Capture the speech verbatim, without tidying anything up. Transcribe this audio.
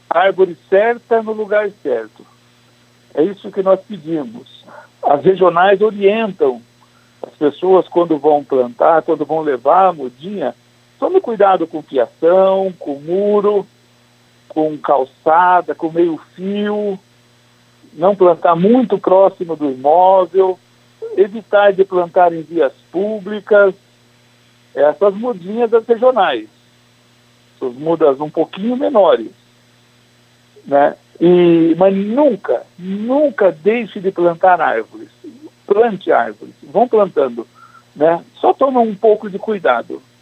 árvore certa no lugar certo. É isso que nós pedimos. As regionais orientam as pessoas quando vão plantar, quando vão levar a mudinha. Tome cuidado com fiação, com muro, com calçada, com meio fio. Não plantar muito próximo do imóvel. Evitar de plantar em vias públicas. Essas mudinhas das regionais. Essas mudas um pouquinho menores. Né? E, mas nunca, nunca deixe de plantar árvores. Plante árvores. Vão plantando. Né? Só toma um pouco de cuidado.